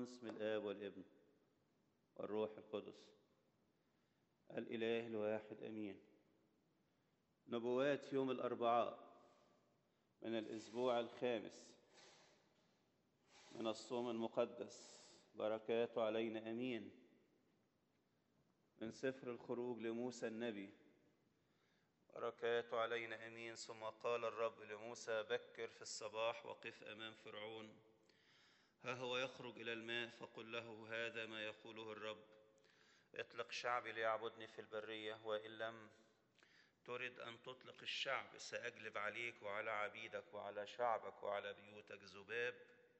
باسم الآب والابن والروح القدس الإله الواحد أمين. نبوات يوم الأربعاء من الأسبوع الخامس من الصوم المقدس، بركاته علينا أمين. من سفر الخروج لموسى النبي، بركاته علينا أمين. ثم قال الرب لموسى: بكر في الصباح وقف أمام فرعون، ها هو يخرج إلى الماء، فقل له: هذا ما يقوله الرب، اطلق شعبي ليعبدني في البرية، وإن لم ترد أن تطلق الشعب سأجلب عليك وعلى عبيدك وعلى شعبك وعلى بيوتك ذباب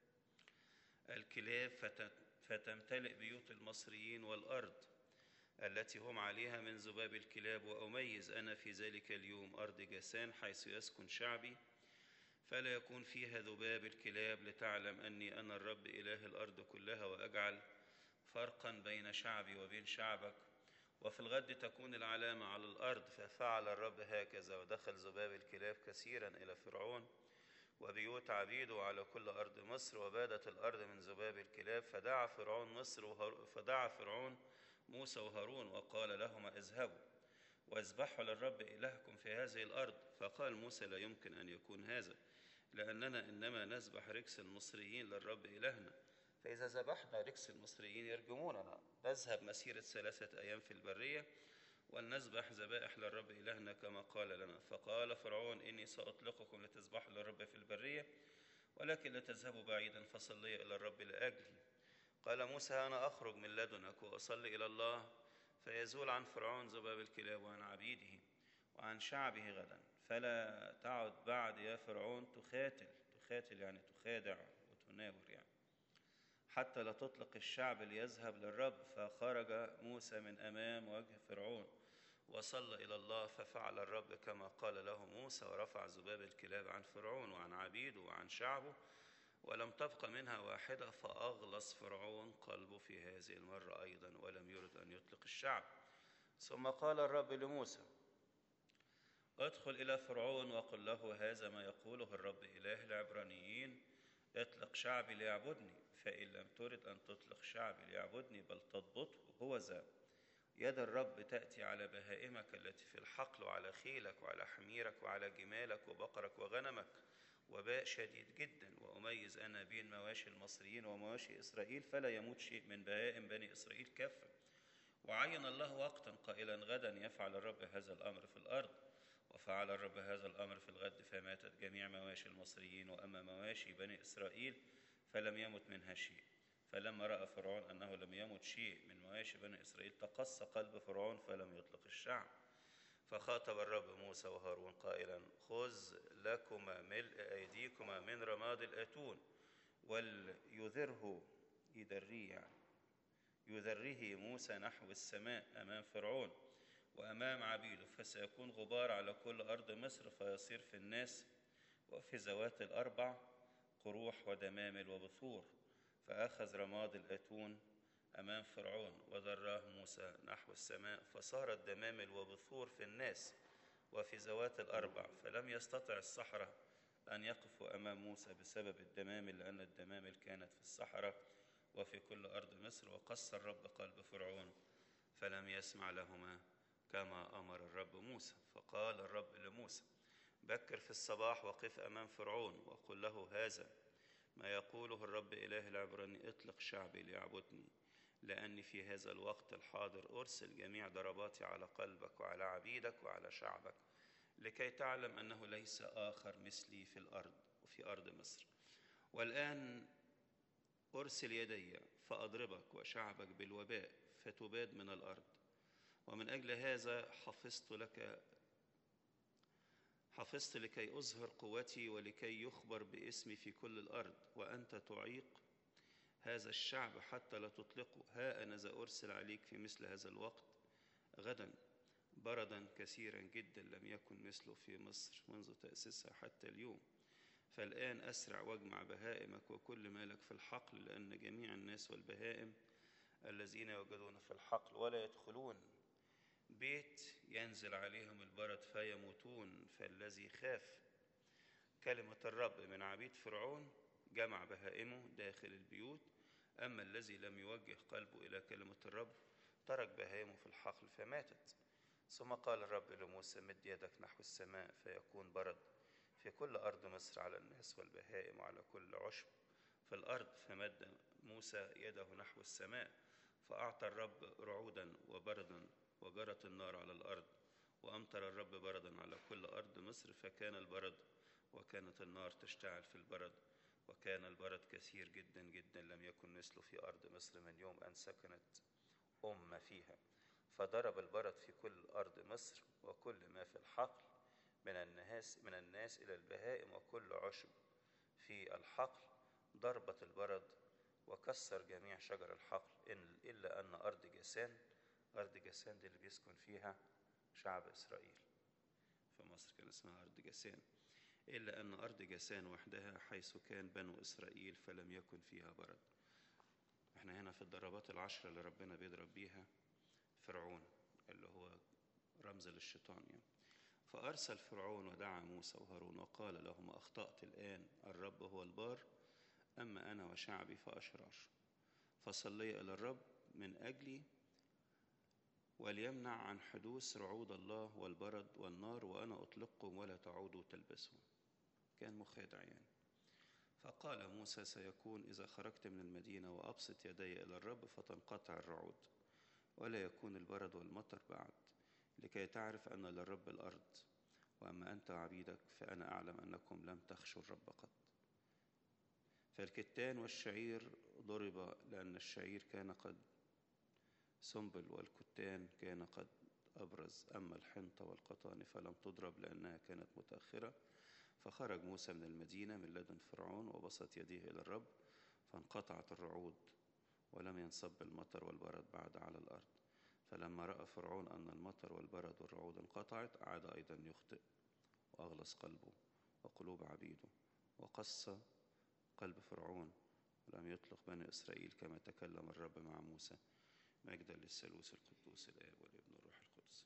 الكلاب، فتمتلئ بيوت المصريين والأرض التي هم عليها من ذباب الكلاب. وأميز أنا في ذلك اليوم أرض جاسان حيث يسكن شعبي، فلا يكون فيها ذباب الكلاب، لتعلم أني أنا الرب إله الأرض كلها، وأجعل فرقا بين شعبي وبين شعبك. وفي الغد تكون العلامة على الأرض. ففعل الرب هكذا، ودخل ذباب الكلاب كثيرا إلى فرعون وبيوت عبيده وعلى كل أرض مصر، وبادت الأرض من ذباب الكلاب. فدعا فرعون موسى وهارون وقال لهما: اذهبوا واذبحوا للرب إلهكم في هذه الأرض. فقال موسى: لا يمكن أن يكون هذا، لأننا إنما نذبح ركس المصريين للرب إلهنا، فإذا ذبحنا ركس المصريين يرجموننا. نذهب مسيرة 3 أيام في البرية ولنذبح ذبائح للرب إلهنا كما قال لنا. فقال فرعون: إني سأطلقكم لتذبحوا للرب في البرية، ولكن لا تذهبوا بعيدا، فصلي إلى الرب لأجلي. قال موسى: أنا أخرج من لدنك وأصلي إلى الله، فيزول عن فرعون ذباب الكلاب وعن عبيده وعن شعبه غدا، فلا تعد بعد يا فرعون تخاتل يعني تخادع وتناور يعني، حتى لا تطلق الشعب ليذهب للرب. فخرج موسى من أمام وجه فرعون وصلى إلى الله، ففعل الرب كما قال له موسى، ورفع ذباب الكلاب عن فرعون وعن عبيده وعن شعبه، ولم تبق منها واحدة. فأغلظ فرعون قلبه في هذه المرة أيضا، ولم يرد أن يطلق الشعب. ثم قال الرب لموسى: ادخل إلى فرعون وقل له: هذا ما يقوله الرب إله العبرانيين، اطلق شعبي ليعبدني، فإن لم ترد أن تطلق شعبي ليعبدني بل تضبطه، هو ذا يد الرب تأتي على بهائمك التي في الحقل، وعلى خيلك وعلى حميرك وعلى جمالك وبقرك وغنمك، وباء شديد جدا. وأميز أنا بين مواشي المصريين ومواشي إسرائيل، فلا يموت شيء من بهائم بني إسرائيل كافة. وعين الله وقتا قائلا: غدا يفعل الرب هذا الأمر في الأرض. وفعل الرب هذا الأمر في الغد، فماتت جميع مواشي المصريين، وأما مواشي بني إسرائيل فلم يمت منها شيء. فلما رأى فرعون أنه لم يمت شيء من مواشي بني إسرائيل، تقص قلب فرعون فلم يطلق الشعب. فخاطب الرب موسى وهارون قائلا: خذ لكما ملء أيديكما من رماد الأتون، وليذره يذره موسى نحو السماء أمام فرعون وأمام عبيده، فسيكون غبار على كل أرض مصر، فيصير في الناس وفي ذوات الأربع قروح ودمامل وبثور. فأخذ رماد الأتون أمام فرعون وذراه موسى نحو السماء، فصارت دمامل وبثور في الناس وفي ذوات الأربع، فلم يستطع السحرة أن يقفوا أمام موسى بسبب الدمامل، لأن الدمامل كانت في الصحراء وفي كل أرض مصر. وقسى الرب قلب فرعون فلم يسمع لهما كما أمر الرب موسى. فقال الرب لموسى: بكر في الصباح وقف أمام فرعون وقل له: هذا ما يقوله الرب إله العبراني، اطلق شعبي ليعبدني، لأني في هذا الوقت الحاضر أرسل جميع ضرباتي على قلبك وعلى عبيدك وعلى شعبك، لكي تعلم أنه ليس آخر مثلي في الأرض وفي أرض مصر. والآن أرسل يدي فأضربك وشعبك بالوباء فتباد من الأرض. ومن أجل هذا حفظت لكي أظهر قوتي ولكي يخبر باسمي في كل الأرض، وأنت تعيق هذا الشعب حتى لا تطلقه. ها أنا ذا أرسل عليك في مثل هذا الوقت غدا بردا كثيرا جدا لم يكن مثله في مصر منذ تأسيسها حتى اليوم. فالآن أسرع واجمع بهائمك وكل مالك في الحقل، لأن جميع الناس والبهائم الذين يوجدون في الحقل ولا يدخلون بيت ينزل عليهم البرد فيموتون. فالذي خاف كلمة الرب من عبيد فرعون جمع بهائمه داخل البيوت أما الذي لم يوجه قلبه إلى كلمة الرب ترك بهائمه في الحقل فماتت. ثم قال الرب لموسى: مد يدك نحو السماء فيكون برد في كل أرض مصر على الناس والبهائم وعلى كل عشب في الأرض. فمد موسى يده نحو السماء فأعطى الرب رعودا وبردا وجرت النار على الأرض، وأمطر الرب بردا على كل أرض مصر، فكان البرد وكانت النار تشتعل في البرد، وكان البرد كثير جدا جدا لم يكن مثله في أرض مصر من يوم أن سكنت فيها. فضرب البرد في كل أرض مصر وكل ما في الحقل من الناس إلى البهائم وكل عشب في الحقل ضربة البرد، وكسر جميع شجر الحقل إلا أن أرض جاسان دي اللي بيسكن فيها شعب إسرائيل، في مصر كان اسمها أرض جاسان، إلا أن أرض جاسان وحدها حيث كان بنو إسرائيل فلم يكن فيها برد. احنا هنا في الضربات العشرة اللي ربنا بيضرب بيها فرعون اللي هو رمز للشيطان يعني. فأرسل فرعون ودعا موسى وهارون وقال لهم: أخطأت الآن، الرب هو البار، أما أنا وشعبي فأشرار. فصلي إلى الرب من أجلي وليمنع عن حدوث رعود الله والبرد والنار، وأنا أطلقكم ولا تعودوا تلبسون. كان مخادع يعني. فقال موسى: سيكون إذا خرجت من المدينة وأبسط يدي إلى الرب فتنقطع الرعود ولا يكون البرد والمطر بعد، لكي تعرف أن للرب الأرض، وأما أنت وعبيدك فأنا أعلم أنكم لم تخشوا الرب قط. فالكتان والشعير ضرب لأن الشعير كان قد سنبل والكتان كان قد أبرز، أما الحنطة والقطان فلم تضرب لأنها كانت متأخرة. فخرج موسى من المدينة من لدن فرعون وبسط يديه إلى الرب، فانقطعت الرعود ولم ينصب المطر والبرد بعد على الأرض. فلما رأى فرعون أن المطر والبرد والرعود انقطعت عاد أيضا يخطئ وأغلص قلبه وقلوب عبيده، وقص قلب فرعون ولم يطلق بني إسرائيل كما تكلم الرب مع موسى. مجدا للثالوث القدوس الآب والابن